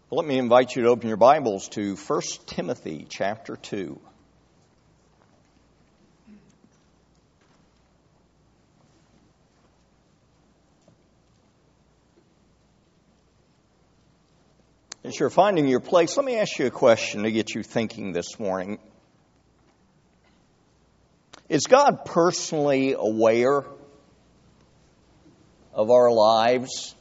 Let me invite you to open your Bibles to 1 Timothy chapter 2. As you're finding your place, let me ask you a question to get you thinking this morning. Is God personally aware of our lives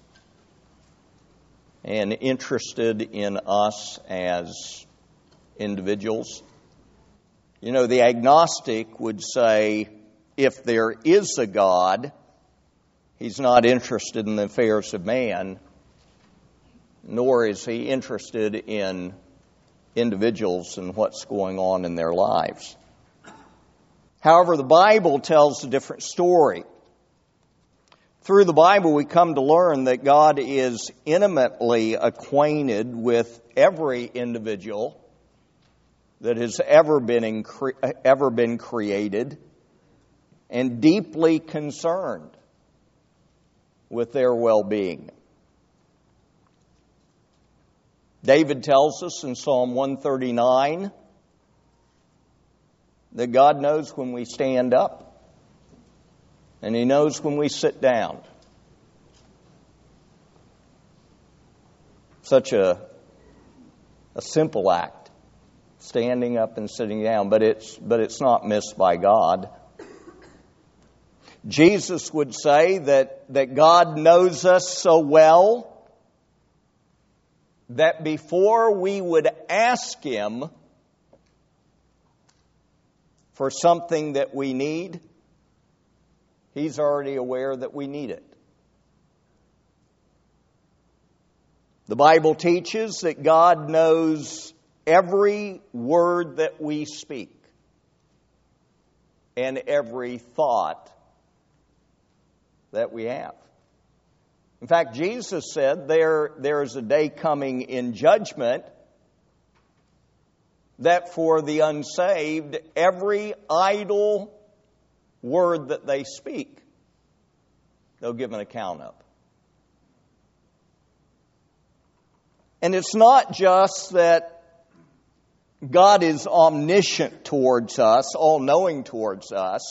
and interested in us as individuals? You know, the agnostic would say, if there is a God, He's not interested in the affairs of man, nor is He interested in individuals and what's going on in their lives. However, the Bible tells a different story. Through the Bible, we come to learn that God is intimately acquainted with every individual that has ever been created and deeply concerned with their well-being. David tells us in Psalm 139 that God knows when we stand up, and He knows when we sit down. Such a simple act, standing up and sitting down, but it's not missed by God. Jesus would say that God knows us so well that before we would ask Him for something that we need, He's already aware that we need it. The Bible teaches that God knows every word that we speak and every thought that we have. In fact, Jesus said there is a day coming in judgment that for the unsaved, every idle word that they speak, they'll give an account of. And it's not just that God is omniscient towards us, all-knowing towards us.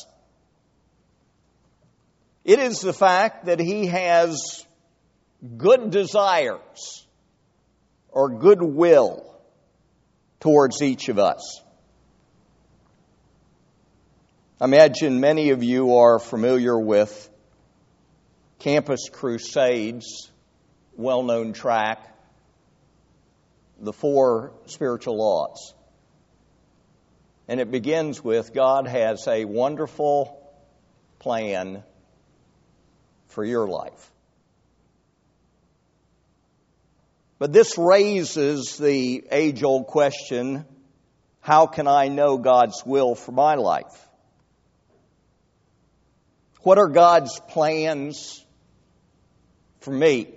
It is the fact that He has good desires or goodwill towards each of us. I imagine many of you are familiar with Campus Crusade's well-known track, The Four Spiritual Laws. And it begins with, God has a wonderful plan for your life. But this raises the age-old question, how can I know God's will for my life? What are God's plans for me?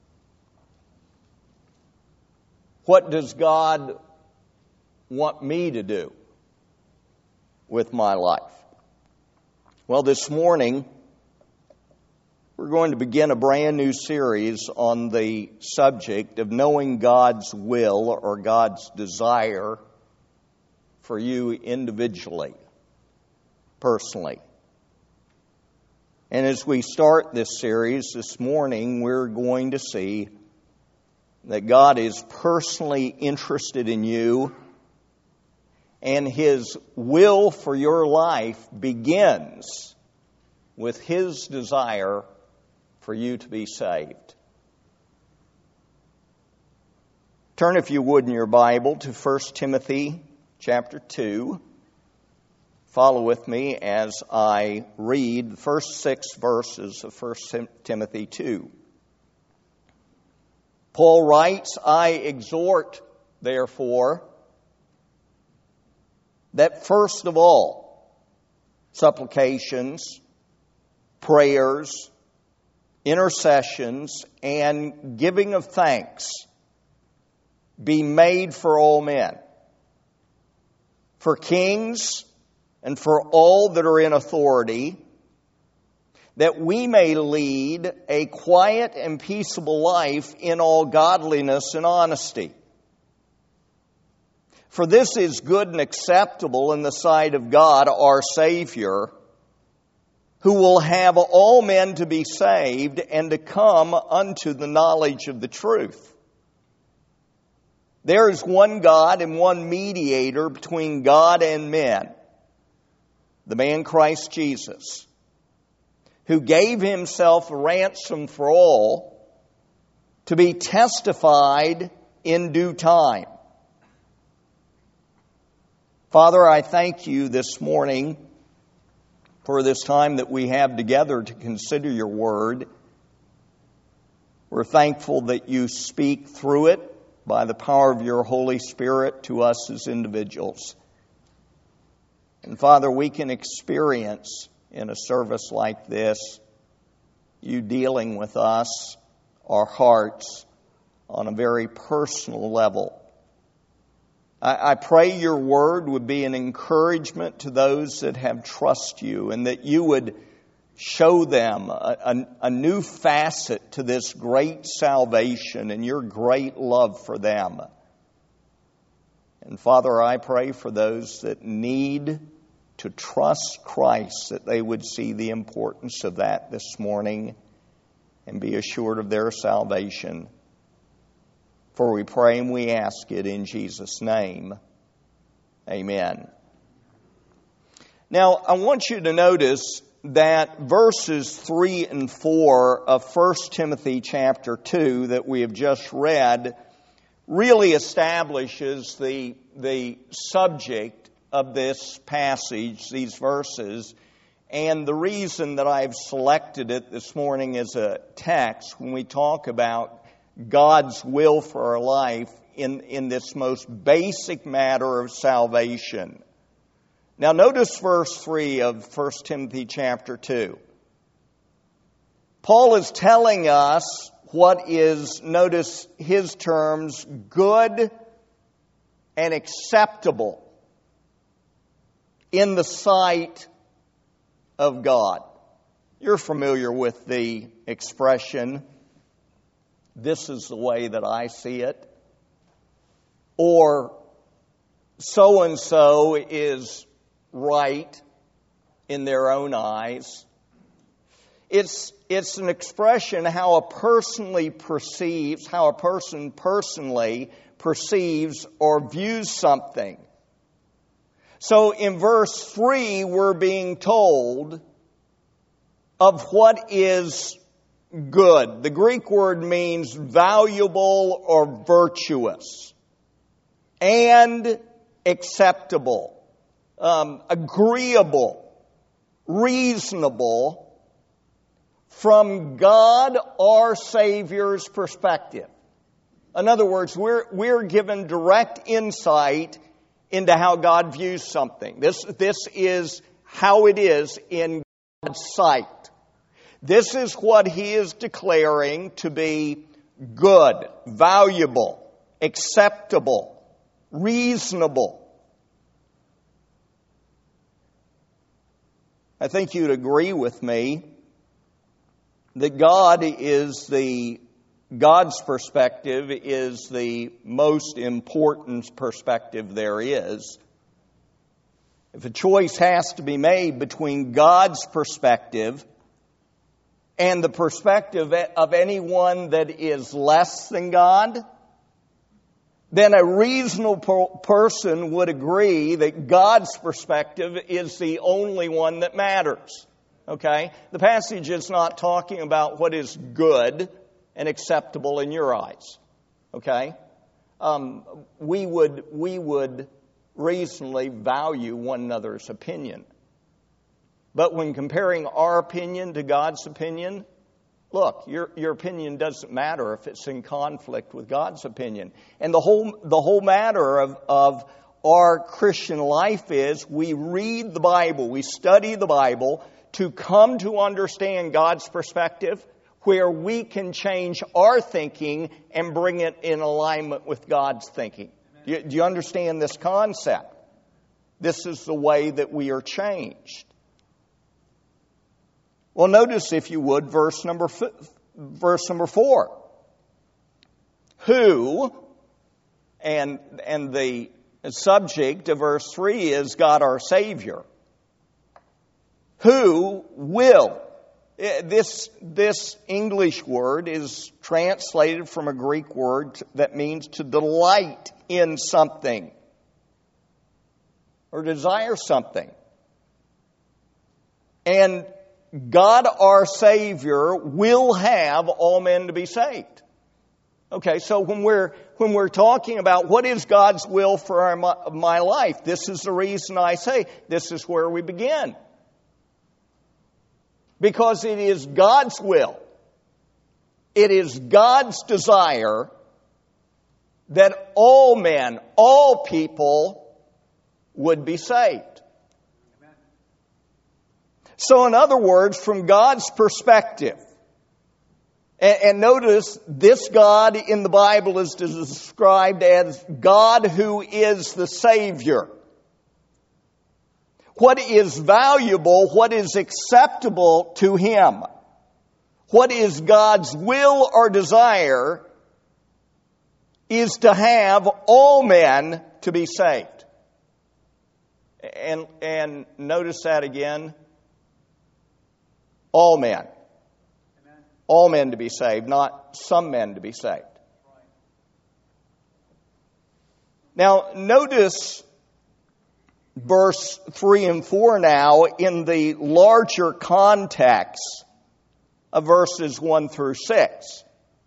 What does God want me to do with my life? Well, this morning, we're going to begin a brand new series on the subject of knowing God's will or God's desire for you individually, personally. And as we start this series this morning, we're going to see that God is personally interested in you, and His will for your life begins with His desire for you to be saved. Turn, if you would, in your Bible to 1 Timothy chapter 2. Follow with me as I read the first 6 verses of 1 Timothy 2. Paul writes, I exhort, therefore, that first of all, supplications, prayers, intercessions, and giving of thanks be made for all men, for kings and for all that are in authority, that we may lead a quiet and peaceable life in all godliness and honesty. For this is good and acceptable in the sight of God, our Savior, who will have all men to be saved and to come unto the knowledge of the truth. There is one God and one mediator between God and men, the man Christ Jesus, who gave himself a ransom for all, to be testified in due time. Father, I thank you this morning for this time that we have together to consider your word. We're thankful that you speak through it by the power of your Holy Spirit to us as individuals. And Father, we can experience in a service like this you dealing with us, our hearts, on a very personal level. I pray your word would be an encouragement to those that have trust you, and that you would show them a new facet to this great salvation and your great love for them. And Father, I pray for those that need to trust Christ, that they would see the importance of that this morning and be assured of their salvation. For we pray and we ask it in Jesus' name. Amen. Now, I want you to notice that verses 3 and 4 of 1 Timothy chapter 2 that we have just read really establishes the subject of this passage, these verses. And the reason that I've selected it this morning as a text when we talk about God's will for our life in this most basic matter of salvation. Now notice verse 3 of 1 Timothy chapter 2. Paul is telling us what is, notice his terms, good and acceptable in the sight of God. You're familiar with the expression, "This is the way that I see it," or "so-and-so is right in their own eyes." It's an expression how a person personally perceives or views something. So in verse 3, we're being told of what is good. The Greek word means valuable or virtuous, and acceptable, agreeable, reasonable from God our Savior's perspective. In other words, we're given direct insight into how God views something. This is how it is in God's sight. This is what He is declaring to be good, valuable, acceptable, reasonable. I think you'd agree with me that God's perspective is the most important perspective there is. If a choice has to be made between God's perspective and the perspective of anyone that is less than God, then a reasonable person would agree that God's perspective is the only one that matters. Okay? The passage is not talking about what is good and acceptable in your eyes. Okay? We would reasonably value one another's opinion. But when comparing our opinion to God's opinion, look, your opinion doesn't matter if it's in conflict with God's opinion. And the whole matter of our Christian life is we read the Bible, we study the Bible to come to understand God's perspective, where we can change our thinking and bring it in alignment with God's thinking. Do you understand this concept? This is the way that we are changed. Well, notice, if you would, verse number 4. Who, and the subject of verse 3 is God our Savior. Who will. This English word is translated from a Greek word that means to delight in something or desire something. And God our Savior will have all men to be saved. Okay, so when we're talking about what is God's will for my life, this is the reason I say this is where we begin. Because it is God's will, it is God's desire that all men, all people would be saved. Amen. So in other words, from God's perspective, and notice this God in the Bible is described as God who is the Savior. What is valuable, what is acceptable to Him, what is God's will or desire, is to have all men to be saved. And notice that again. All men. Amen. All men to be saved, not some men to be saved. Now, notice verse 3 and 4 now in the larger context of verses 1 through 6.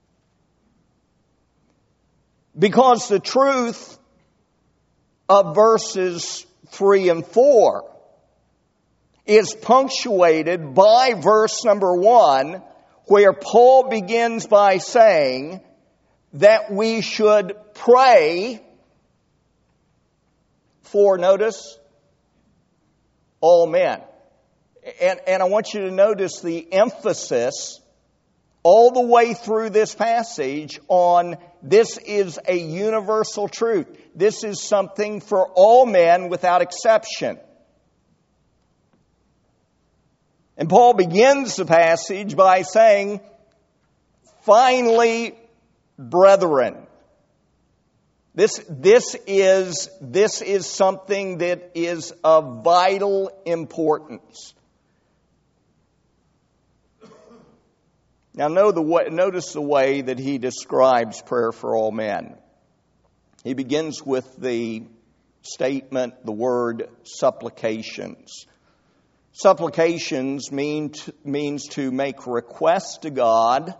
Because the truth of verses 3 and 4 is punctuated by verse number 1, where Paul begins by saying that we should pray for, notice, all men. And I want you to notice the emphasis all the way through this passage on this is a universal truth. This is something for all men without exception. And Paul begins the passage by saying, finally, brethren. This is something that is of vital importance. Now notice the way that he describes prayer for all men. He begins with the statement, the word supplications. Supplications means to make requests to God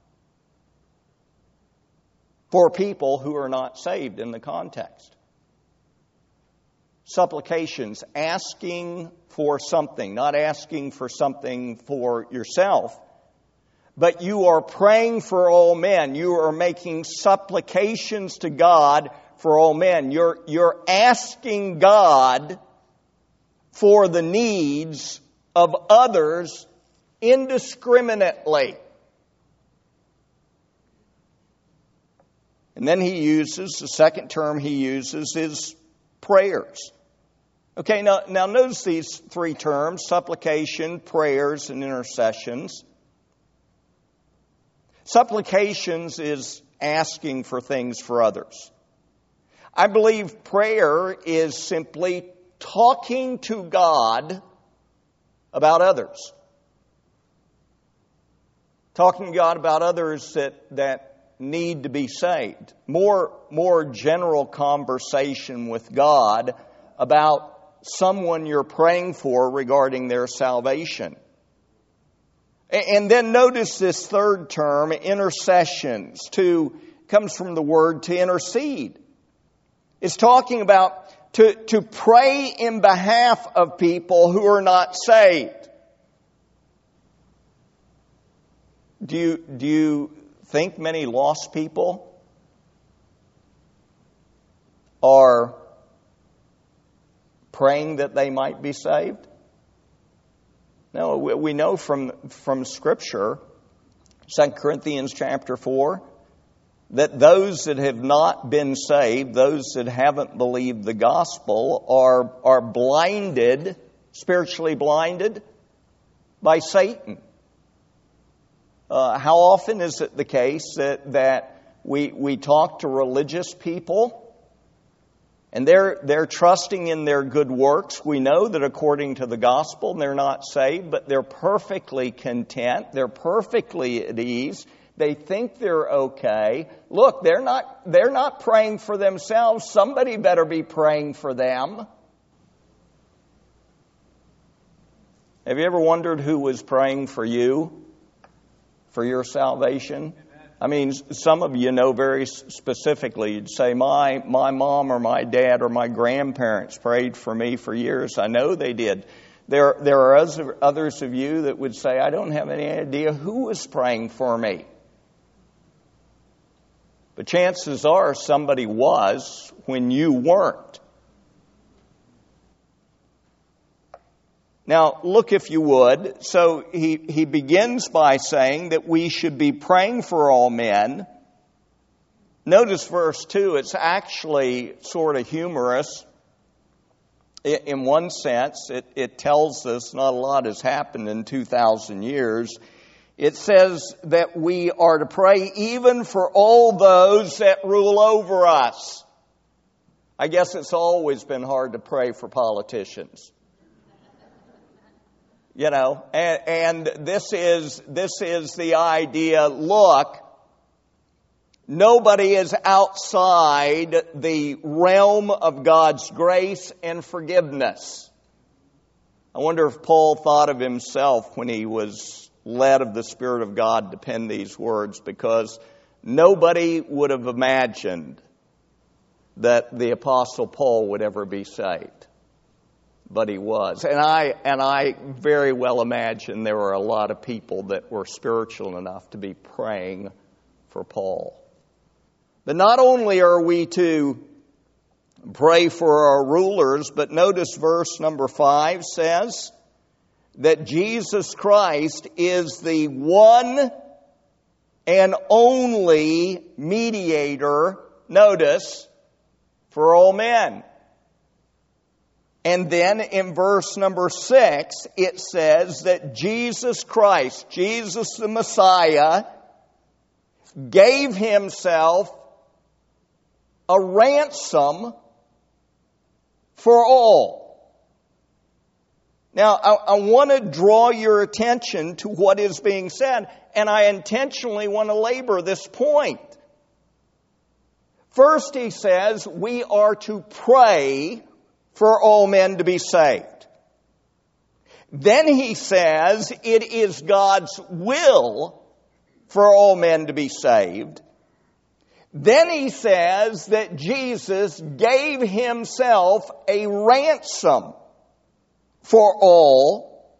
for people who are not saved in the context. Supplications, asking for something, not asking for something for yourself, but you are praying for all men. You are making supplications to God for all men. You're asking God for the needs of others indiscriminately. And then the second term he uses is prayers. Okay, now notice these three terms, supplication, prayers, and intercessions. Supplications is asking for things for others. I believe prayer is simply talking to God about others. Talking to God about others that need to be saved. More general conversation with God about someone you're praying for regarding their salvation. And then notice this third term, intercessions. Comes from the word to intercede. It's talking about to pray in behalf of people who are not saved. Do you think many lost people are praying that they might be saved? No, we know from Scripture, 2 Corinthians chapter 4, that those that have not been saved, those that haven't believed the gospel, are blinded, spiritually blinded, by Satan. How often is it the case that we talk to religious people and they're trusting in their good works? We know that according to the gospel, they're not saved, but they're perfectly content. They're perfectly at ease. They think they're okay. Look, they're not praying for themselves. Somebody better be praying for them. Have you ever wondered who was praying for you, for your salvation? I mean, some of you know very specifically. You'd say, my mom or my dad or my grandparents prayed for me for years. I know they did. There are others of you that would say, I don't have any idea who was praying for me. But chances are somebody was when you weren't. Now, look if you would. So he begins by saying that we should be praying for all men. Notice verse 2, it's actually sort of humorous. In one sense, it tells us not a lot has happened in 2,000 years. It says that we are to pray even for all those that rule over us. I guess it's always been hard to pray for politicians. You know, and this is the idea, look, nobody is outside the realm of God's grace and forgiveness. I wonder if Paul thought of himself when he was led of the Spirit of God to pen these words, because nobody would have imagined that the Apostle Paul would ever be saved. But he was. And I very well imagine there were a lot of people that were spiritual enough to be praying for Paul. But not only are we to pray for our rulers, but notice verse number 5 says that Jesus Christ is the one and only mediator, notice, for all men. And then in verse number 6, it says that Jesus Christ, Jesus the Messiah, gave himself a ransom for all. Now, I want to draw your attention to what is being said, and I intentionally want to labor this point. First, he says, we are to pray for all men to be saved. Then he says it is God's will for all men to be saved. Then he says that Jesus gave himself a ransom for all,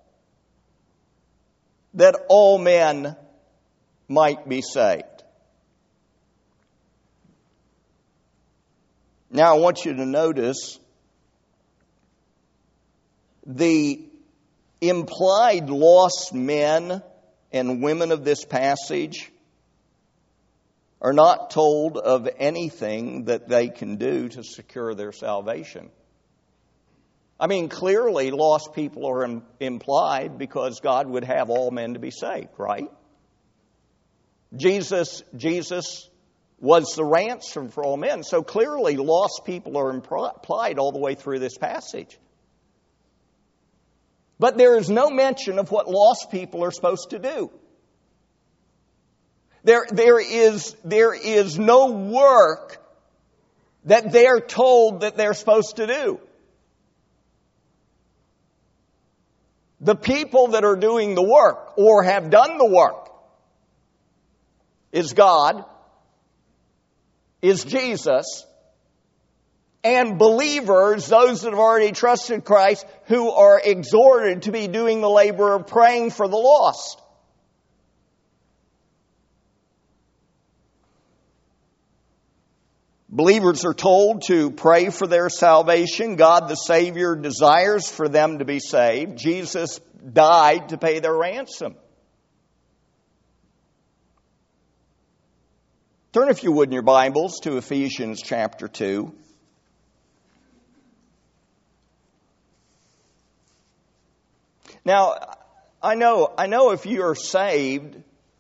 that all men might be saved. Now I want you to notice the implied lost men and women of this passage are not told of anything that they can do to secure their salvation. I mean, clearly lost people are implied because God would have all men to be saved, right? Jesus was the ransom for all men. So clearly lost people are implied all the way through this passage. But there is no mention of what lost people are supposed to do. There is no work that they're told that they're supposed to do. The people that are doing the work or have done the work is God, is Jesus, and believers, those that have already trusted Christ, who are exhorted to be doing the labor of praying for the lost. Believers are told to pray for their salvation. God the Savior desires for them to be saved. Jesus died to pay their ransom. Turn, if you would, in your Bibles to Ephesians chapter 2. Now, I know if you are saved,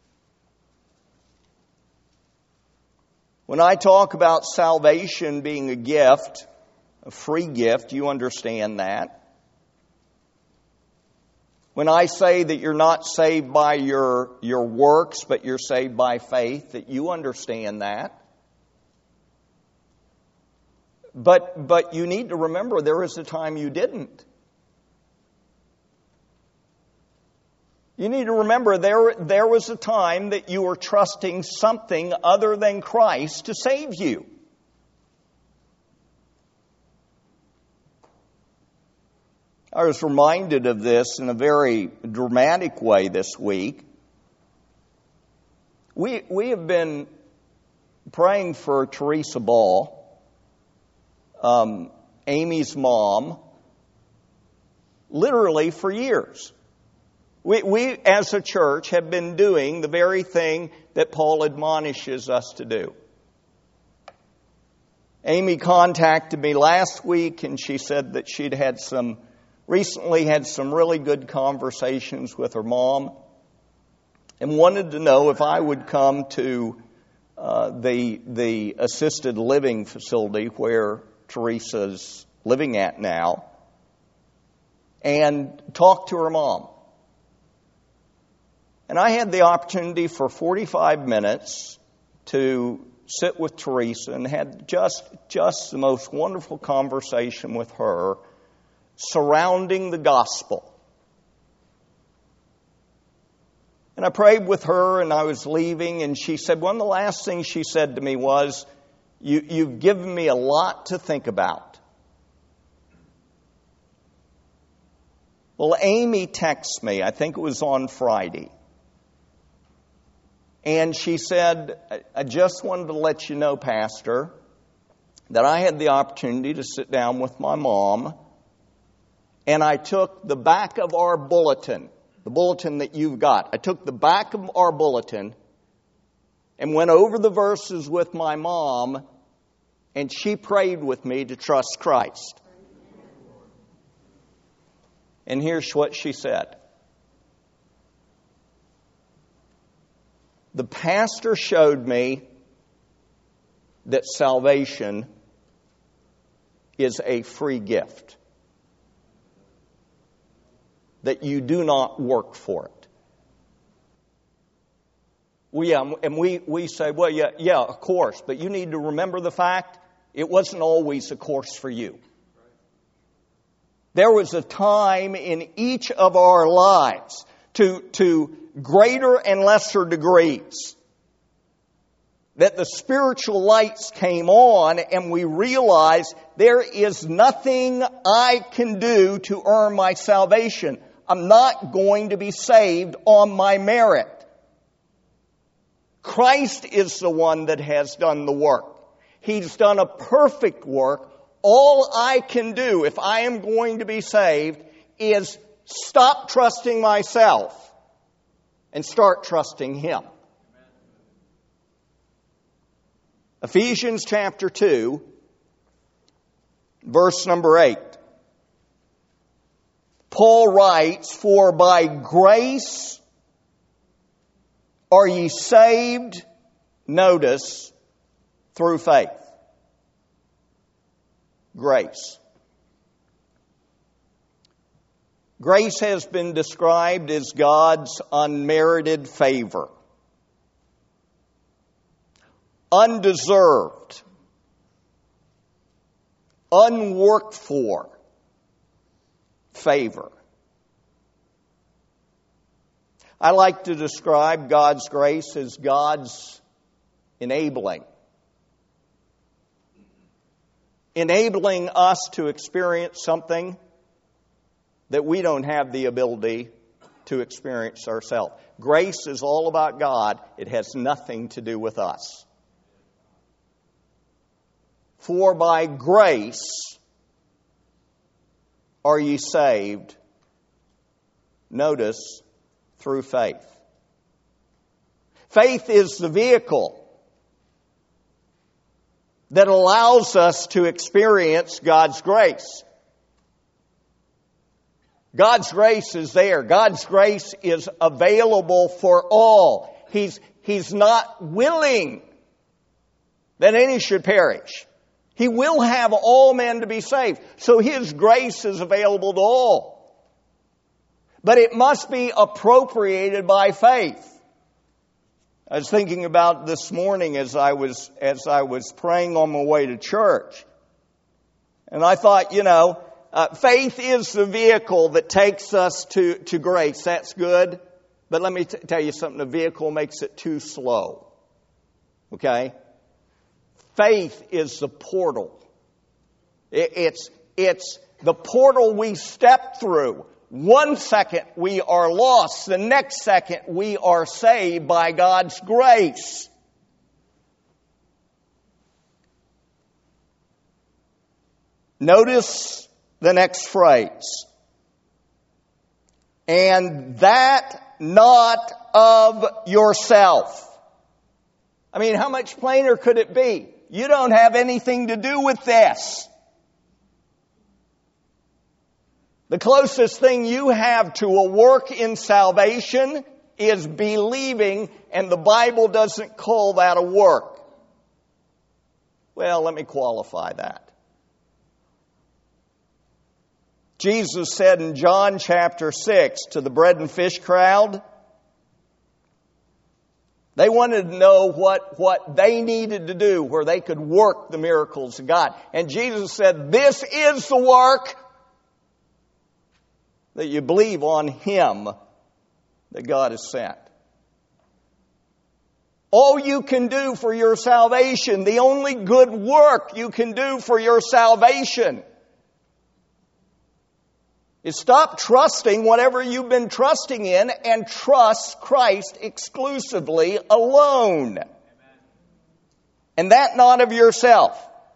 when I talk about salvation being a gift, a free gift, you understand that. When I say that you're not saved by your works, but you're saved by faith, that you understand that. But you need to remember there was a time you didn't. You need to remember there was a time that you were trusting something other than Christ to save you. I was reminded of this in a very dramatic way this week. We have been praying for Teresa Ball, Amy's mom, literally for years. We, as a church, have been doing the very thing that Paul admonishes us to do. Amy contacted me last week, and she said that she'd recently had some really good conversations with her mom and wanted to know if I would come to the assisted living facility where Teresa's living at now and talk to her mom. And I had the opportunity for 45 minutes to sit with Teresa and had just the most wonderful conversation with her surrounding the gospel. And I prayed with her, and I was leaving, and she said, one of the last things she said to me was, you've given me a lot to think about. Well, Amy texted me, I think it was on Friday. And she said, I just wanted to let you know, Pastor, that I had the opportunity to sit down with my mom, and I took the back of our bulletin, the bulletin that you've got. I took the back of our bulletin and went over the verses with my mom, and she prayed with me to trust Christ. And here's what she said. The pastor showed me that salvation is a free gift, that you do not work for it. We say, well, yeah, of course, but you need to remember the fact it wasn't always a course for you. There was a time in each of our lives to greater and lesser degrees that the spiritual lights came on and we realized there is nothing I can do to earn my salvation. I'm not going to be saved on my merit. Christ is the one that has done the work. He's done a perfect work. All I can do if I am going to be saved is stop trusting myself and start trusting Him. Ephesians chapter 2, verse number 8. Paul writes, for by grace are ye saved, notice, through faith. Grace. Grace has been described as God's unmerited favor. Undeserved. Unworked for favor. I like to describe God's grace as God's enabling. Enabling us to experience something that we don't have the ability to experience ourselves. Grace is all about God. It has nothing to do with us. For by grace are ye saved, notice, through faith. Faith is the vehicle that allows us to experience God's grace. God's grace is there. God's grace is available for all. He's not willing that any should perish. He will have all men to be saved. So His grace is available to all. But it must be appropriated by faith. I was thinking about this morning as I was praying on my way to church. And I thought, faith is the vehicle that takes us to grace. That's good. But let me tell you something. The vehicle makes it too slow. Okay? Faith is the portal. It's the portal we step through. 1 second we are lost. The next second we are saved by God's grace. Notice the next phrase. And that not of yourself. I mean, how much plainer could it be? You don't have anything to do with this. The closest thing you have to a work in salvation is believing, and the Bible doesn't call that a work. Well, let me qualify that. Jesus said in John chapter 6 to the bread and fish crowd, they wanted to know what they needed to do where they could work the miracles of God. And Jesus said, this is the work, that you believe on Him that God has sent. All you can do for your salvation, the only good work you can do for your salvation, is stop trusting whatever you've been trusting in and trust Christ exclusively alone. Amen. And that not of yourself.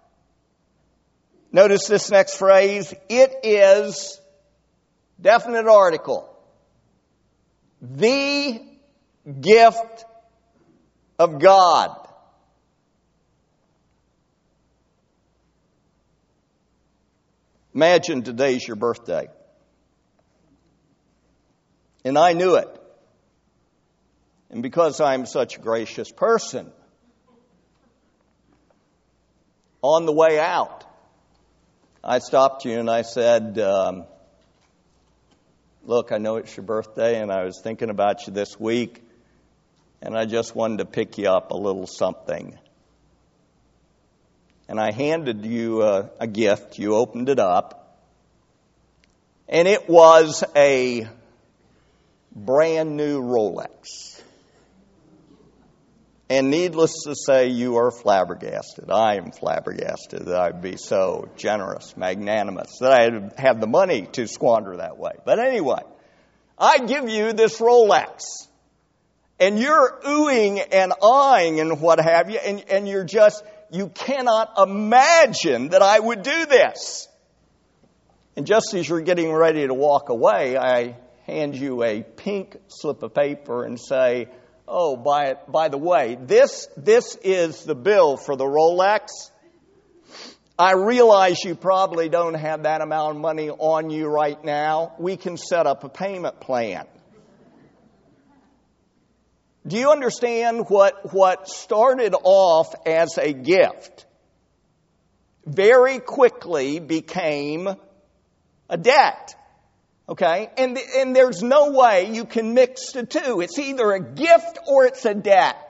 Notice this next phrase. It is, definite article, the gift of God. Imagine today's your birthday. And I knew it. And because I'm such a gracious person, on the way out, I stopped you and I said, look, I know it's your birthday and I was thinking about you this week and I just wanted to pick you up a little something. And I handed you a gift. You opened it up. And it was a brand new Rolex. And needless to say, you are flabbergasted. I am flabbergasted that I'd be so generous, magnanimous, that I'd have the money to squander that way. But anyway, I give you this Rolex. And you're oohing and eyeing and what have you, and you're just, you cannot imagine that I would do this. And just as you're getting ready to walk away, I hand you a pink slip of paper and say, oh, by the way, this is the bill for the Rolex. I realize you probably don't have that amount of money on you right now. We can set up a payment plan. Do you understand what started off as a gift very quickly became a debt? Okay? And there's no way you can mix the two. It's either a gift or it's a debt.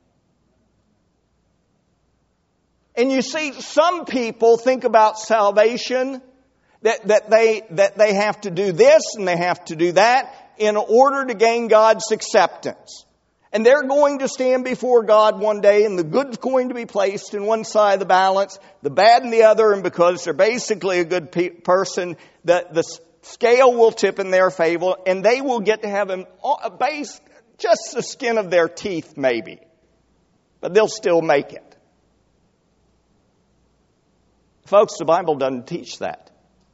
And you see, some people think about salvation that they have to do this and they have to do that in order to gain God's acceptance. And they're going to stand before God one day, and the good's going to be placed in one side of the balance, the bad in the other, and because they're basically a good person, the scale will tip in their favor, and they will get to have just the skin of their teeth, maybe. But they'll still make it. Folks, the Bible doesn't teach that.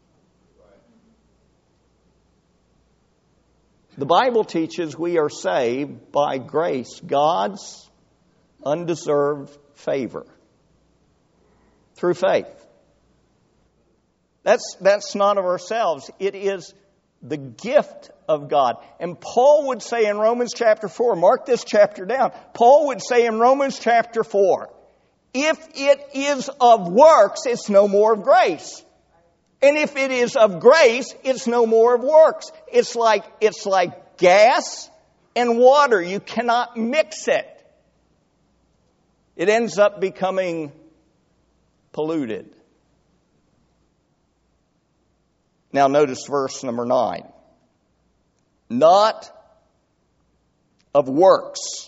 The Bible teaches we are saved by grace, God's undeserved favor, through faith. That's not of ourselves. It is The gift of God. And Paul would say in Romans chapter 4, mark this chapter down, Paul would say in Romans chapter 4, if it is of works, it's no more of grace. And if it is of grace, it's no more of works. It's like gas and water. You cannot mix it. It ends up becoming polluted. Now notice verse number 9. Not of works,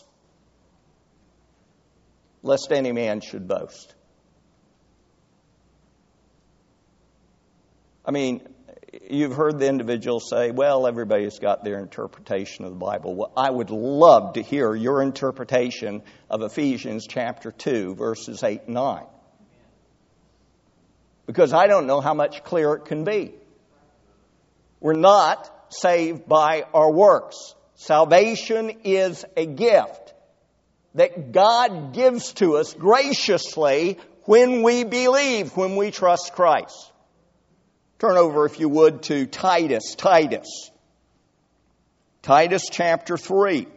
lest any man should boast. I mean, you've heard the individual say, well, everybody's got their interpretation of the Bible. Well, I would love to hear your interpretation of Ephesians chapter 2, verses 8 and 9. Because I don't know how much clearer it can be. We're not saved by our works. Salvation is a gift that God gives to us graciously when we believe, when we trust Christ. Turn over, if you would, to Titus. Titus chapter 3.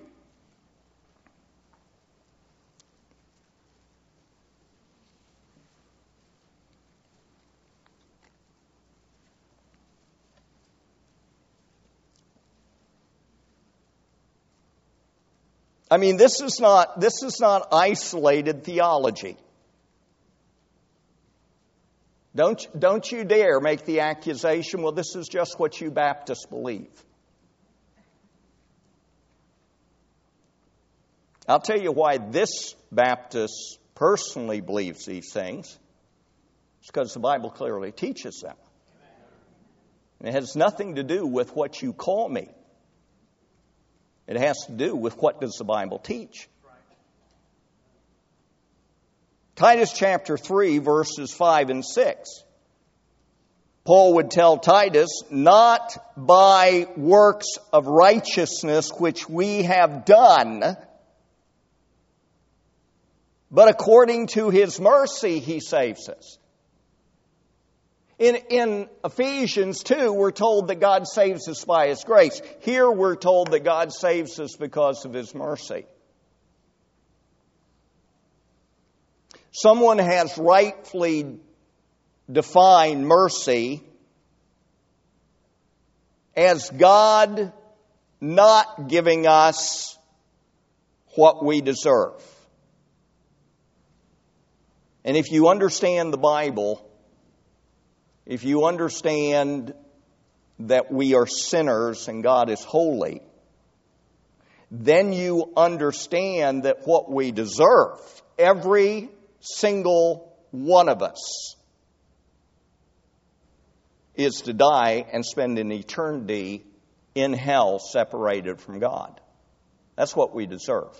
I mean, this is not isolated theology. Don't you dare make the accusation, well, this is just what you Baptists believe. I'll tell you why this Baptist personally believes these things. It's because the Bible clearly teaches them. It has nothing to do with what you call me. It has to do with what does the Bible teach. Titus chapter 3, verses 5 and 6. Paul would tell Titus, not by works of righteousness which we have done, but according to His mercy He saves us. In Ephesians 2, we're told that God saves us by His grace. Here we're told that God saves us because of His mercy. Someone has rightfully defined mercy as God not giving us what we deserve. And if you understand the Bible, if you understand that we are sinners and God is holy, then you understand that what we deserve, every single one of us, is to die and spend an eternity in hell separated from God. That's what we deserve.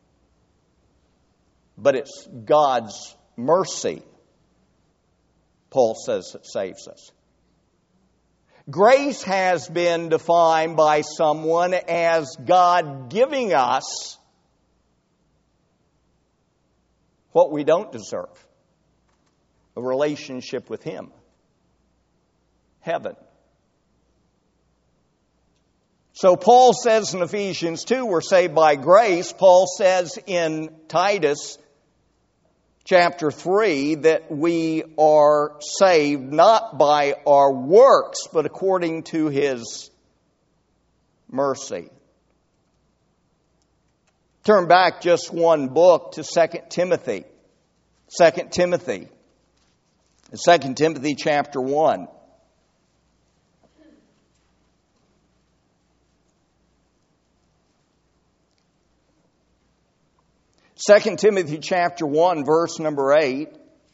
But it's God's mercy, Paul says, that saves us. Grace has been defined by someone as God giving us what we don't deserve. A relationship with Him. Heaven. So Paul says in Ephesians 2, we're saved by grace. Paul says in Titus chapter 3 that we are saved not by our works, but according to His mercy. Turn back just one book to 2 Timothy. 2 Timothy. 2 Timothy chapter 1. Second Timothy chapter 1, verse number 8.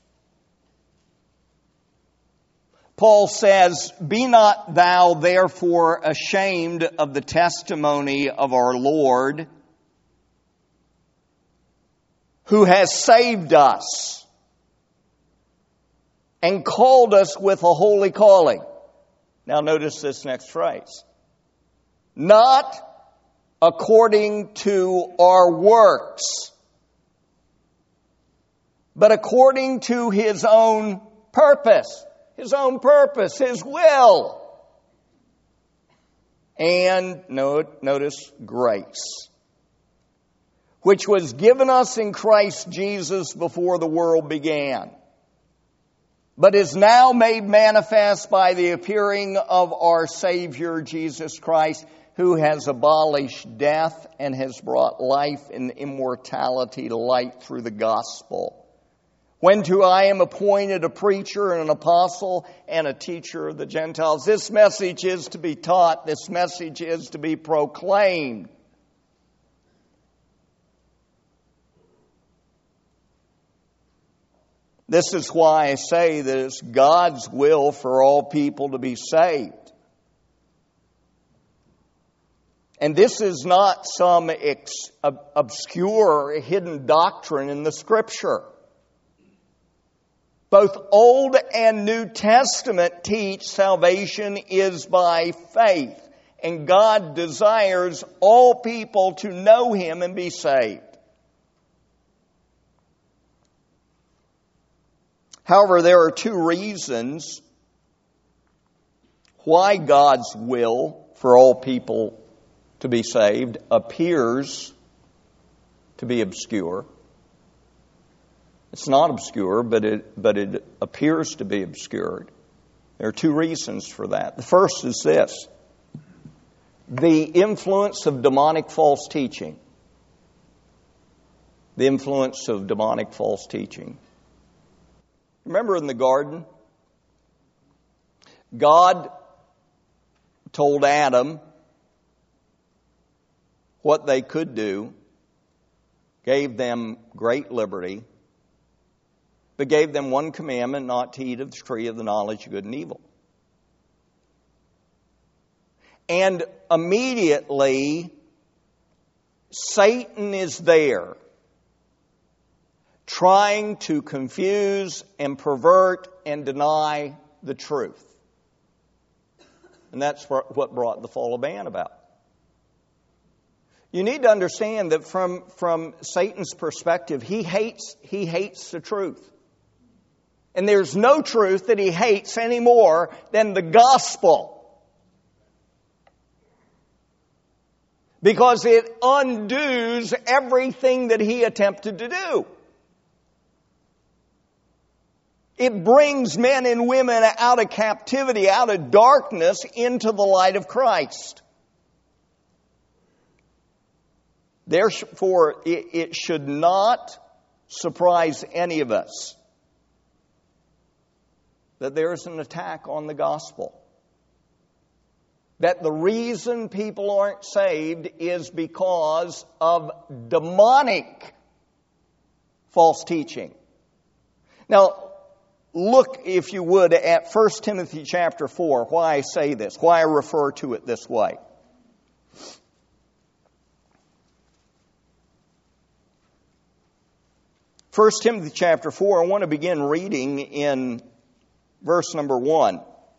Paul says, "Be not thou therefore ashamed of the testimony of our Lord, who has saved us and called us with a holy calling." Now notice this next phrase. "Not according to our works, but according to His own purpose." His own purpose, His will. and, notice, grace, which was given us in Christ Jesus before the world began, but is now made manifest by the appearing of our Savior Jesus Christ, who has abolished death and has brought life and immortality to light through the gospel. Whereunto I am appointed a preacher and an apostle and a teacher of the Gentiles. This message is to be taught. This message is to be proclaimed. This is why I say that it's God's will for all people to be saved. And this is not some obscure hidden doctrine in the Scripture. Both Old and New Testament teach salvation is by faith, and God desires all people to know Him and be saved. However, there are two reasons why God's will for all people to be saved appears to be obscure. It's not obscure, but it appears to be obscured. There are two reasons for that. The first is this: the influence of demonic false teaching. The influence of demonic false teaching. Remember in the garden, God told Adam what they could do, gave them great liberty, but gave them one commandment: not to eat of the tree of the knowledge of good and evil. And immediately, Satan is there, trying to confuse and pervert and deny the truth. And that's what brought the fall of man about. You need to understand that from Satan's perspective, he hates the truth. And there's no truth that he hates any more than the gospel. Because it undoes everything that he attempted to do. It brings men and women out of captivity, out of darkness, into the light of Christ. Therefore, it should not surprise any of us that there's an attack on the gospel. That the reason people aren't saved is because of demonic false teaching. Now, look, if you would, at 1 Timothy chapter 4, why I say this, why I refer to it this way. First Timothy chapter 4, I want to begin reading in verse number 1.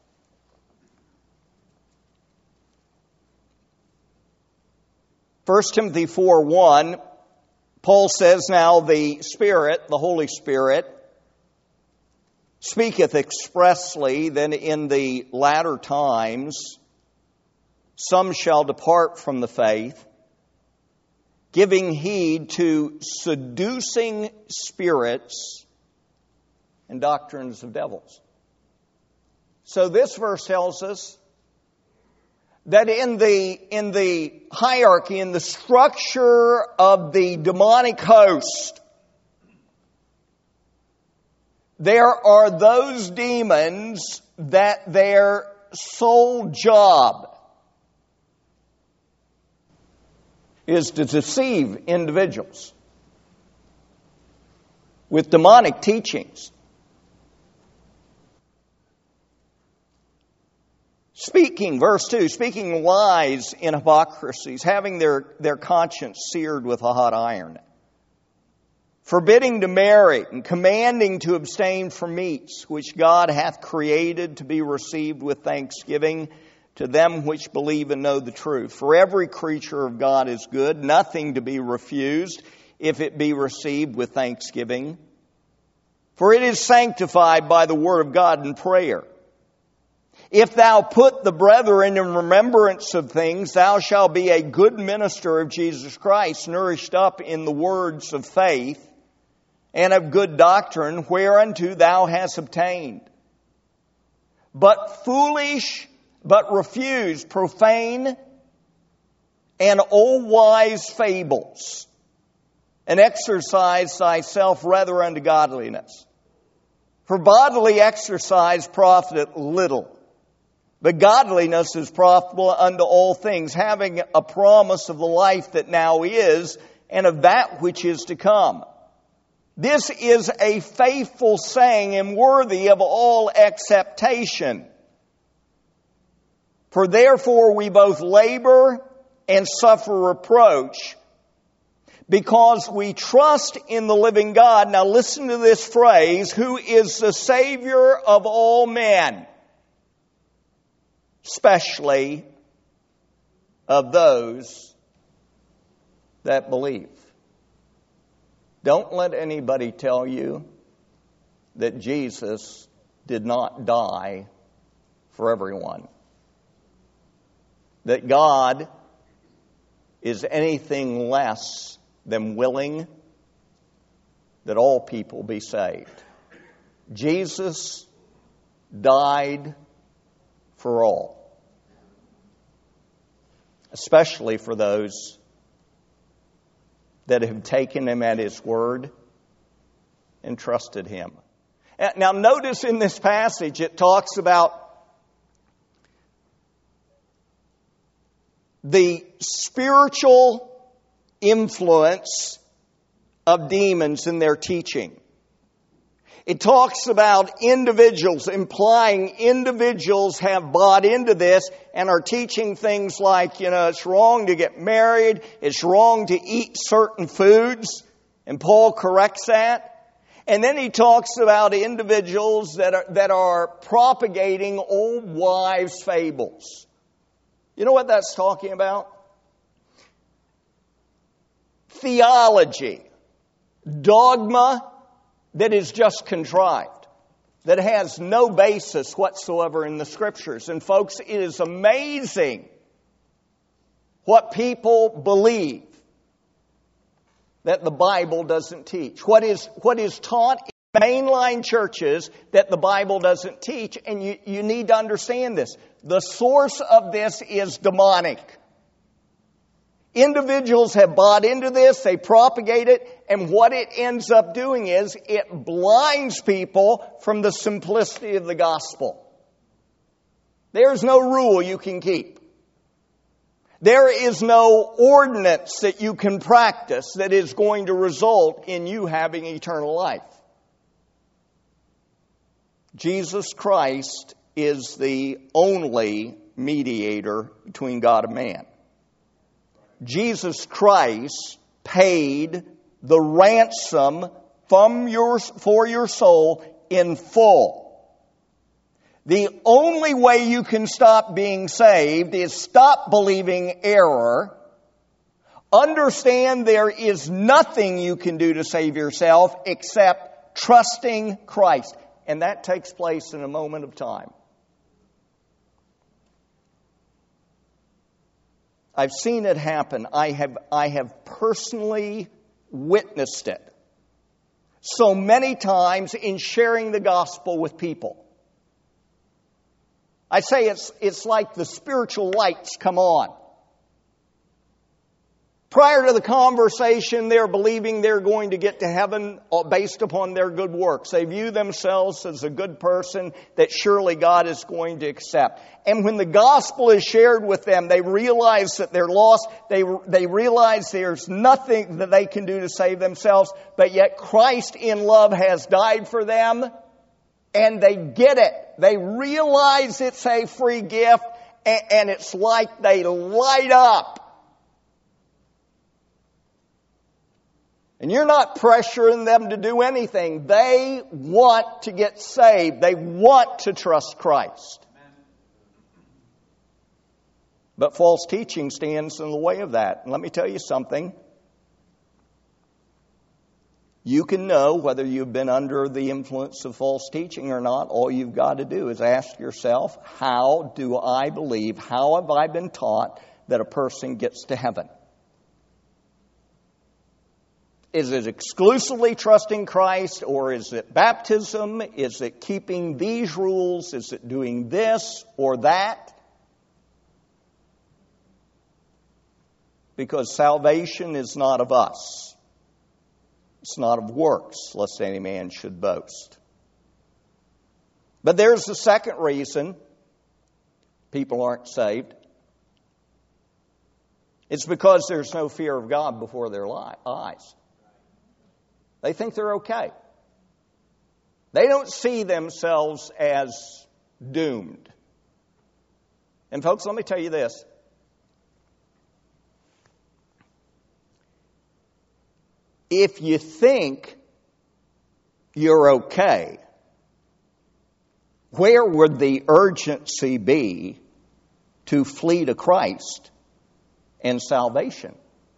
First Timothy 4:1, Paul says, "Now the Spirit, the Holy Spirit, speaketh expressly that in the latter times some shall depart from the faith, giving heed to seducing spirits and doctrines of devils." So this verse tells us that in the hierarchy, in the structure of the demonic host, there are those demons that their sole job is to deceive individuals with demonic teachings. Speaking, verse 2, speaking lies in hypocrisies, having their conscience seared with a hot iron, forbidding to marry, and commanding to abstain from meats, which God hath created to be received with thanksgiving to them which believe and know the truth. For every creature of God is good, nothing to be refused, if it be received with thanksgiving. For it is sanctified by the word of God and prayer. If thou put the brethren in remembrance of things, thou shalt be a good minister of Jesus Christ, nourished up in the words of faith and of good doctrine, whereunto thou hast obtained. But refuse profane and old wise fables, and exercise thyself rather unto godliness. For bodily exercise profiteth little, but godliness is profitable unto all things, having a promise of the life that now is, and of that which is to come. This is a faithful saying and worthy of all acceptation. For therefore we both labor and suffer reproach, because we trust in the living God. Now listen to this phrase, who is the Savior of all men, especially of those that believe. Don't let anybody tell you that Jesus did not die for everyone. That God is anything less than willing that all people be saved. Jesus died for all, especially for those that have taken Him at His word and trusted Him. Now notice in this passage it talks about the spiritual influence of demons in their teaching. It talks about individuals, implying individuals have bought into this and are teaching things like, it's wrong to get married, it's wrong to eat certain foods, and Paul corrects that. And then he talks about individuals that are propagating old wives' fables. You know what that's talking about? Theology, dogma that is just contrived, that has no basis whatsoever in the Scriptures. And folks, it is amazing what people believe that the Bible doesn't teach. What is taught in mainline churches that the Bible doesn't teach, and you need to understand this. The source of this is demonic. Individuals have bought into this, they propagate it, and what it ends up doing is it blinds people from the simplicity of the gospel. There's no rule you can keep. There is no ordinance that you can practice that is going to result in you having eternal life. Jesus Christ is the only mediator between God and man. Jesus Christ paid the ransom for your soul in full. The only way you can stop being saved is stop believing error. Understand there is nothing you can do to save yourself except trusting Christ. And that takes place in a moment of time. I've seen it happen. I have personally witnessed it so many times in sharing the gospel with people. I say it's like the spiritual lights come on. Prior to the conversation, they're believing they're going to get to heaven based upon their good works. They view themselves as a good person that surely God is going to accept. And when the gospel is shared with them, they realize that they're lost. They realize there's nothing that they can do to save themselves, but yet Christ in love has died for them, and they get it. They realize it's a free gift, and it's like they light up. And you're not pressuring them to do anything. They want to get saved. They want to trust Christ. But false teaching stands in the way of that. And let me tell you something. You can know whether you've been under the influence of false teaching or not. All you've got to do is ask yourself, how do I believe, how have I been taught that a person gets to heaven? Is it exclusively trusting Christ, or is it baptism? Is it keeping these rules? Is it doing this or that? Because salvation is not of us. It's not of works, lest any man should boast. But there's the second reason people aren't saved. It's because there's no fear of God before their eyes. They think they're okay. They don't see themselves as doomed. And folks, let me tell you this. If you think you're okay, where would the urgency be to flee to Christ and salvation?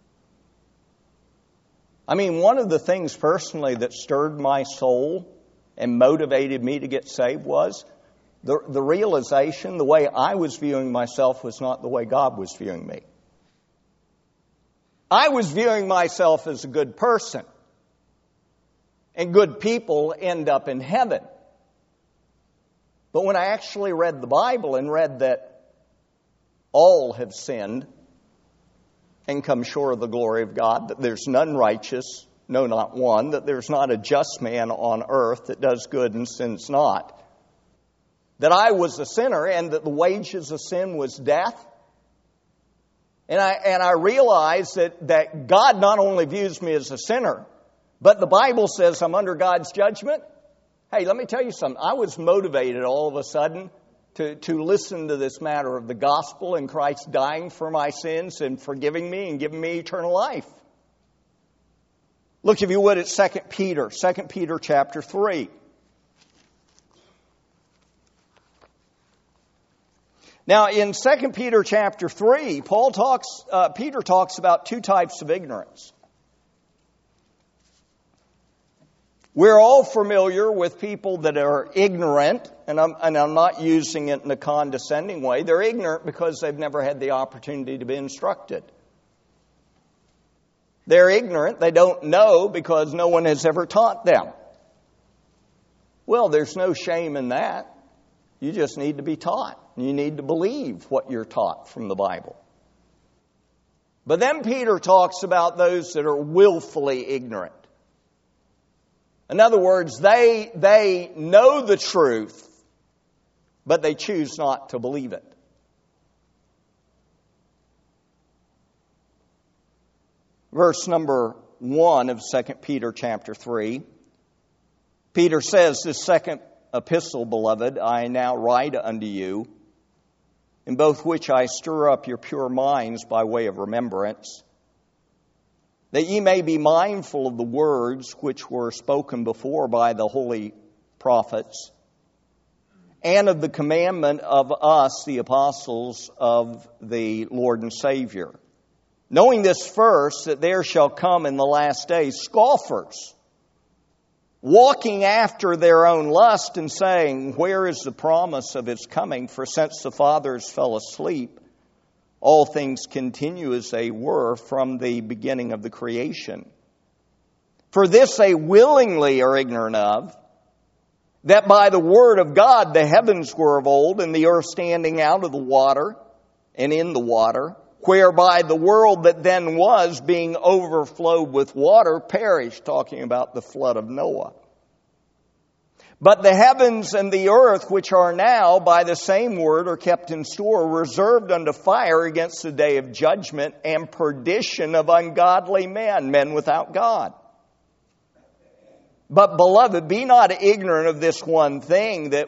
I mean, one of the things personally that stirred my soul and motivated me to get saved was the realization the way I was viewing myself was not the way God was viewing me. I was viewing myself as a good person, and good people end up in heaven. But when I actually read the Bible and read that all have sinned and come short of the glory of God, that there's none righteous, no, not one, that there's not a just man on earth that does good and sins not, that I was a sinner and that the wages of sin was death. And I realized that God not only views me as a sinner, but the Bible says I'm under God's judgment. Hey, let me tell you something. I was motivated all of a sudden to listen to this matter of the gospel and Christ dying for my sins and forgiving me and giving me eternal life. Look, if you would, at 2 Peter chapter 3. Now, in 2 Peter chapter 3, Peter talks about two types of ignorance. We're all familiar with people that are ignorant, and I'm not using it in a condescending way. They're ignorant because they've never had the opportunity to be instructed. They're ignorant, they don't know because no one has ever taught them. Well, there's no shame in that. You just need to be taught. You need to believe what you're taught from the Bible. But then Peter talks about those that are willfully ignorant. In other words, they know the truth, but they choose not to believe it. Verse number 1 of 2 Peter chapter 3. Peter says, "This second epistle, beloved, I now write unto you, in both which I stir up your pure minds by way of remembrance, that ye may be mindful of the words which were spoken before by the holy prophets, and of the commandment of us, the apostles of the Lord and Savior. Knowing this first, that there shall come in the last days scoffers, walking after their own lust, and saying, Where is the promise of his coming? For since the fathers fell asleep, all things continue as they were from the beginning of the creation. For this they willingly are ignorant of, that by the word of God the heavens were of old, and the earth standing out of the water and in the water, whereby the world that then was, being overflowed with water, perished," talking about the flood of Noah. "But the heavens and the earth, which are now by the same word, are kept in store, reserved unto fire against the day of judgment and perdition of ungodly men without God. But, beloved, be not ignorant of this one thing, that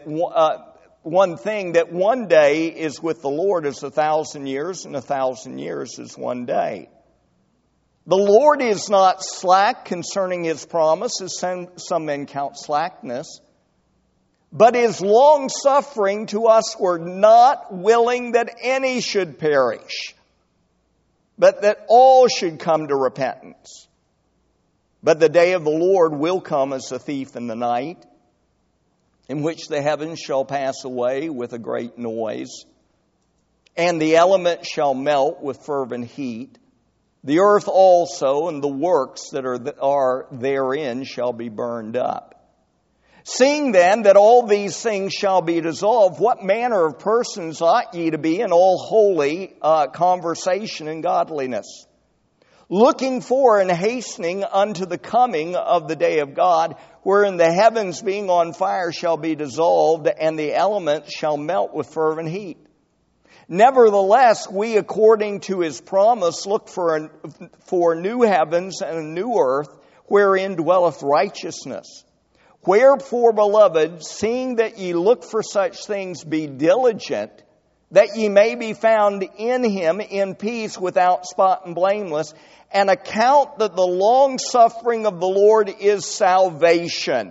one day is with the Lord as 1,000 years, and 1,000 years is one day. The Lord is not slack concerning his promise, as some men count slackness, but is long-suffering to usward, not willing that any should perish, but that all should come to repentance. But the day of the Lord will come as a thief in the night, in which the heavens shall pass away with a great noise, and the elements shall melt with fervent heat. The earth also and the works that are therein shall be burned up. Seeing then that all these things shall be dissolved, what manner of persons ought ye to be in all holy conversation and godliness? Looking for and hastening unto the coming of the day of God, wherein the heavens being on fire shall be dissolved, and the elements shall melt with fervent heat. Nevertheless, we, according to His promise, look for new heavens and a new earth, wherein dwelleth righteousness. Wherefore, beloved, seeing that ye look for such things, be diligent, that ye may be found in Him in peace, without spot and blameless, and account that the long suffering of the Lord is salvation.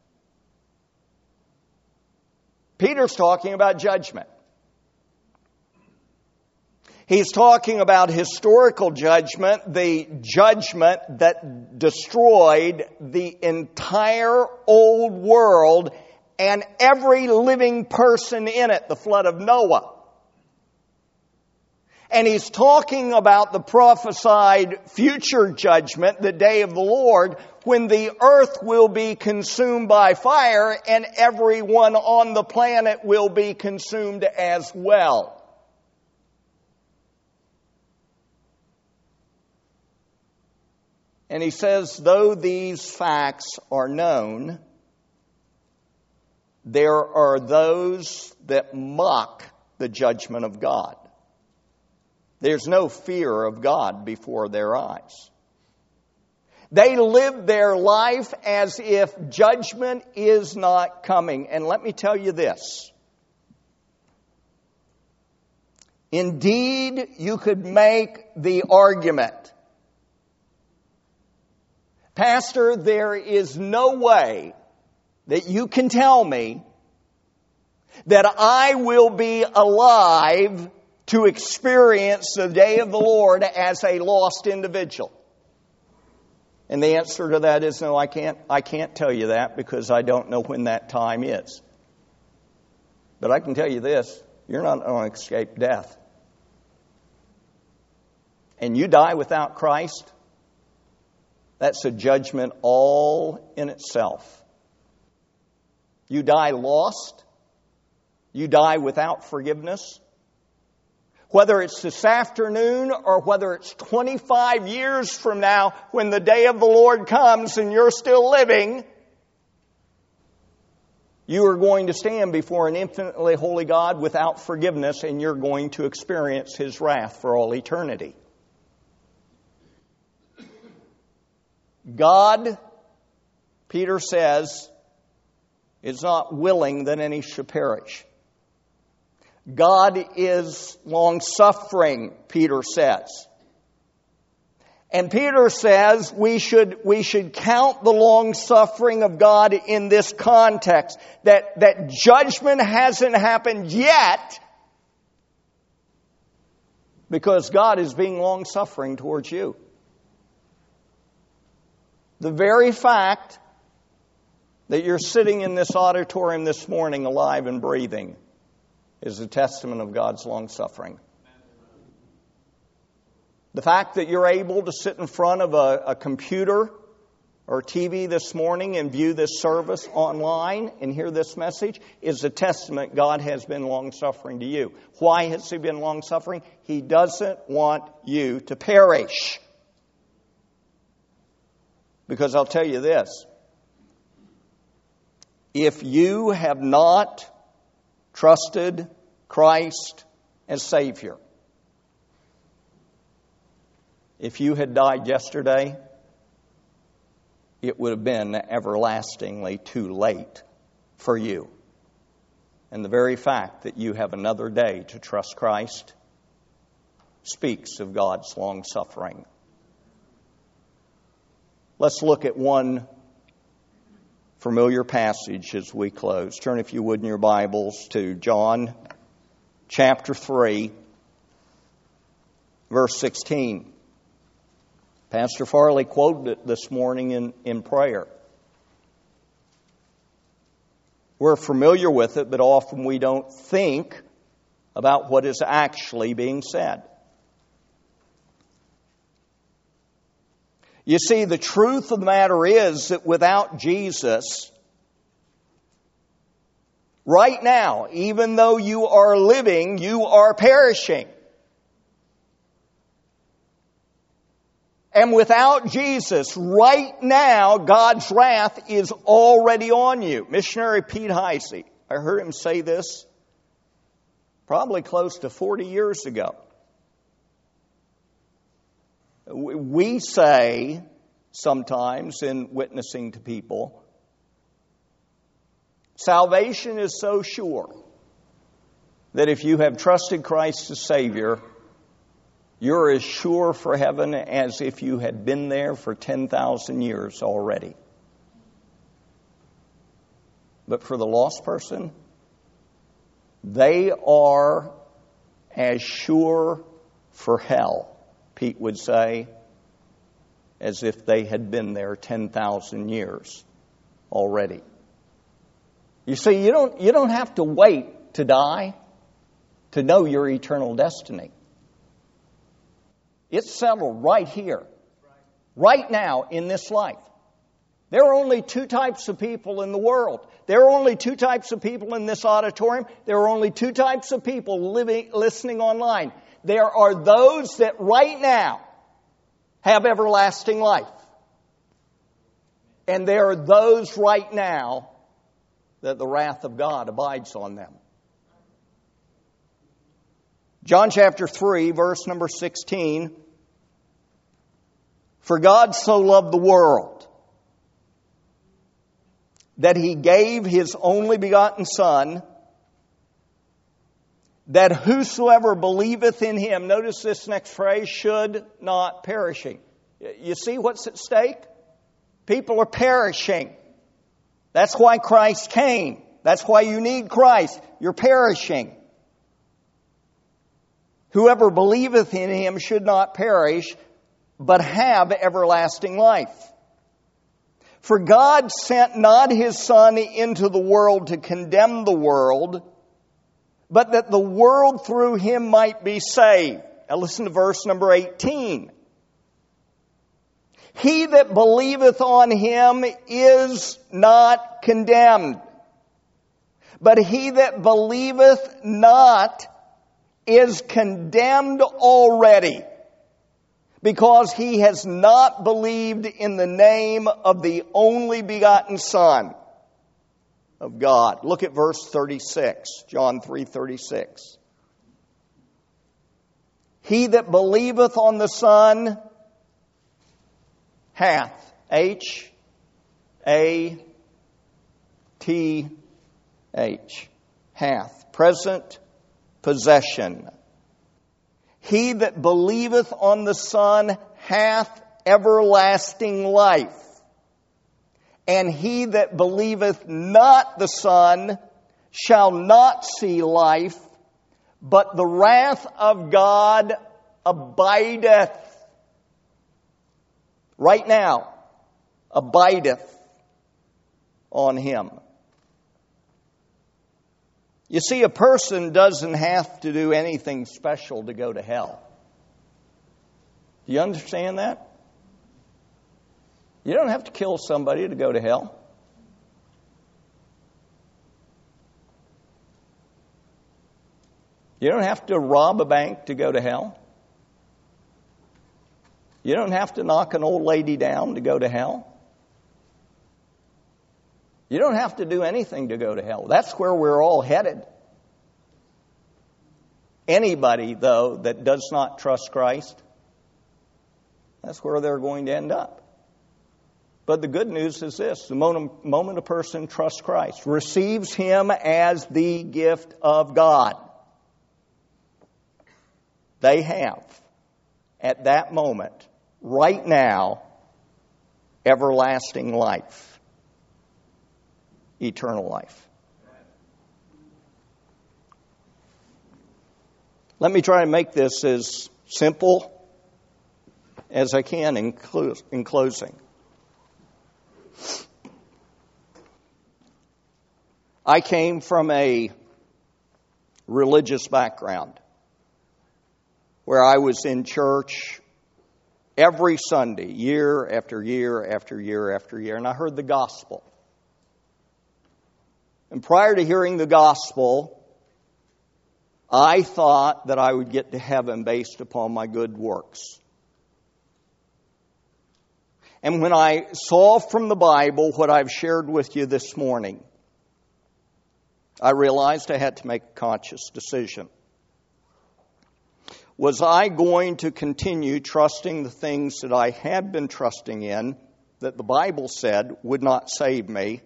Peter's talking about judgment. He's talking about historical judgment, the judgment that destroyed the entire old world and every living person in it, the flood of Noah. And he's talking about the prophesied future judgment, the day of the Lord, when the earth will be consumed by fire and everyone on the planet will be consumed as well. And he says, though these facts are known, there are those that mock the judgment of God. There's no fear of God before their eyes. They live their life as if judgment is not coming. And let me tell you this. Indeed, you could make the argument, Pastor, there is no way that you can tell me that I will be alive to experience the day of the Lord as a lost individual. And the answer to that is no, I can't tell you that because I don't know when that time is. But I can tell you this, you're not going to escape death. And you die without Christ, that's a judgment all in itself. You die lost. You die without forgiveness. Whether it's this afternoon or whether it's 25 years from now when the day of the Lord comes and you're still living, you are going to stand before an infinitely holy God without forgiveness, and you're going to experience His wrath for all eternity. God, Peter says, is not willing that any should perish. God is long-suffering, Peter says. And Peter says we should count the long-suffering of God in this context, that judgment hasn't happened yet because God is being long-suffering towards you. The very fact that you're sitting in this auditorium this morning alive and breathing is a testament of God's long-suffering. The fact that you're able to sit in front of a computer or TV this morning and view this service online and hear this message is a testament God has been long-suffering to you. Why has He been long-suffering? He doesn't want you to perish. Because I'll tell you this, if you have not trusted Christ as Savior, if you had died yesterday, it would have been everlastingly too late for you. And the very fact that you have another day to trust Christ speaks of God's long-suffering. Let's look at one familiar passage as we close. Turn, if you would, in your Bibles to John chapter 3, verse 16. Pastor Farley quoted it this morning in prayer. We're familiar with it, but often we don't think about what is actually being said. You see, the truth of the matter is that without Jesus, right now, even though you are living, you are perishing. And without Jesus, right now, God's wrath is already on you. Missionary Pete Heisey, I heard him say this probably close to 40 years ago. We say sometimes in witnessing to people, salvation is so sure that if you have trusted Christ as Savior, you're as sure for heaven as if you had been there for 10,000 years already. But for the lost person, they are as sure for hell, Pete would say, as if they had been there 10,000 years already. You see, you don't have to wait to die to know your eternal destiny. It's settled right here, right now in this life. There are only two types of people in the world. There are only two types of people in this auditorium. There are only two types of people listening online. There are those that right now have everlasting life. And there are those right now that the wrath of God abides on them. John chapter 3, verse number 16. For God so loved the world that He gave His only begotten Son, that whosoever believeth in Him, notice this next phrase, should not perishing. You see what's at stake? People are perishing. That's why Christ came. That's why you need Christ. You're perishing. Whoever believeth in Him should not perish, but have everlasting life. For God sent not His Son into the world to condemn the world, but that the world through Him might be saved. Now listen to verse number 18. He that believeth on Him is not condemned, but he that believeth not is condemned already, because he has not believed in the name of the only begotten Son of God. Look at verse 36, John 3:36. He that believeth on the Son hath, H-A-T-H, hath, present possession. He that believeth on the Son hath everlasting life. And he that believeth not the Son shall not see life, but the wrath of God abideth. Right now, abideth on him. You see, a person doesn't have to do anything special to go to hell. Do you understand that? You don't have to kill somebody to go to hell. You don't have to rob a bank to go to hell. You don't have to knock an old lady down to go to hell. You don't have to do anything to go to hell. That's where we're all headed. Anybody, though, that does not trust Christ, that's where they're going to end up. But the good news is this: the moment a person trusts Christ, receives Him as the gift of God, they have, at that moment, right now, everlasting life. Eternal life. Let me try to make this as simple as I can in closing. I came from a religious background where I was in church every Sunday, year after year after year after year, and I heard the gospel. And prior to hearing the gospel, I thought that I would get to heaven based upon my good works. And when I saw from the Bible what I've shared with you this morning, I realized I had to make a conscious decision. Was I going to continue trusting the things that I had been trusting in, that the Bible said would not save me?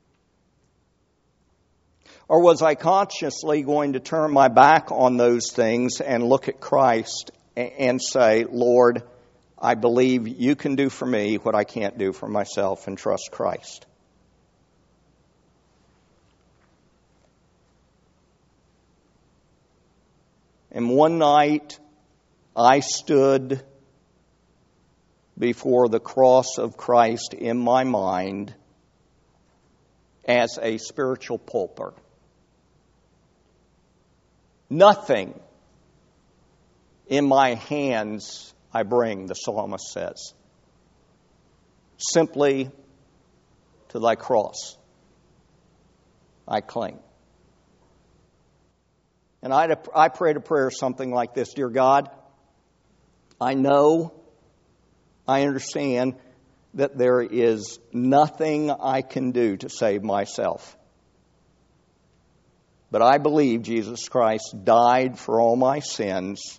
Or was I consciously going to turn my back on those things and look at Christ and say, Lord, I believe you can do for me what I can't do for myself, and trust Christ? And one night, I stood before the cross of Christ in my mind as a spiritual pauper. Nothing in my hands I bring, the psalmist says. Simply to thy cross I cling. And I prayed a prayer something like this: Dear God, I know, I understand that there is nothing I can do to save myself. But I believe Jesus Christ died for all my sins.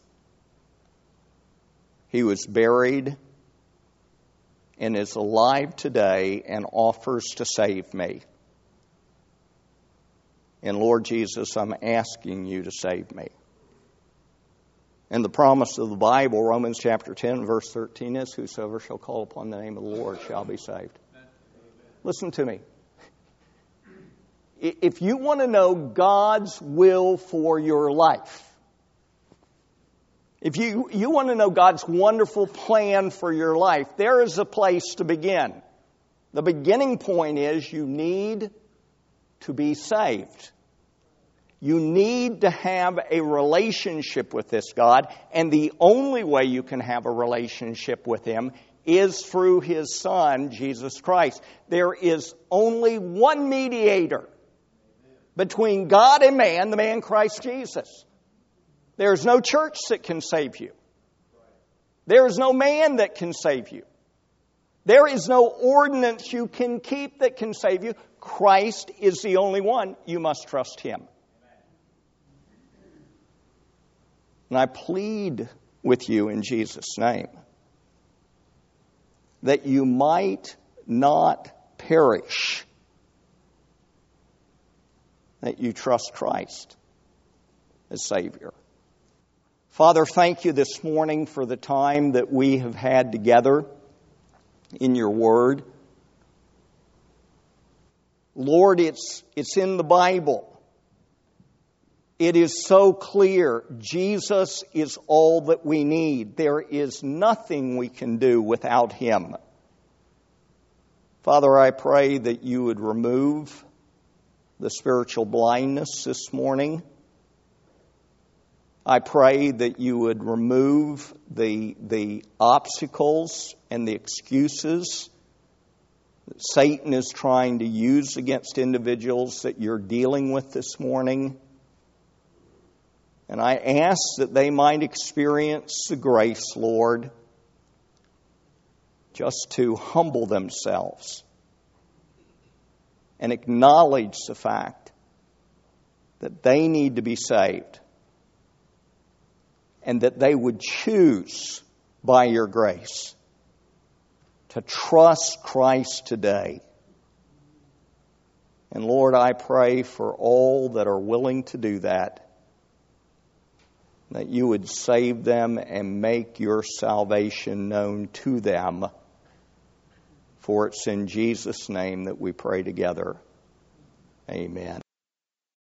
He was buried and is alive today and offers to save me. And Lord Jesus, I'm asking you to save me. And the promise of the Bible, Romans chapter 10, verse 13 is, whosoever shall call upon the name of the Lord shall be saved. Listen to me. If you want to know God's will for your life, if you want to know God's wonderful plan for your life, there is a place to begin. The beginning point is you need to be saved. You need to have a relationship with this God, and the only way you can have a relationship with Him is through His Son, Jesus Christ. There is only one mediator between God and man, the man Christ Jesus. There is no church that can save you. There is no man that can save you. There is no ordinance you can keep that can save you. Christ is the only one. You must trust Him. And I plead with you in Jesus' name that you might not perish, that you trust Christ as Savior. Father, thank you this morning for the time that we have had together in your Word. Lord, it's in the Bible. It is so clear. Jesus is all that we need. There is nothing we can do without Him. Father, I pray that you would remove the spiritual blindness this morning. I pray that you would remove the obstacles and the excuses that Satan is trying to use against individuals that you're dealing with this morning. And I ask that they might experience the grace, Lord, just to humble themselves and acknowledge the fact that they need to be saved, and that they would choose by your grace to trust Christ today. And Lord, I pray for all that are willing to do that you would save them and make your salvation known to them. For it's in Jesus' name that we pray together. Amen.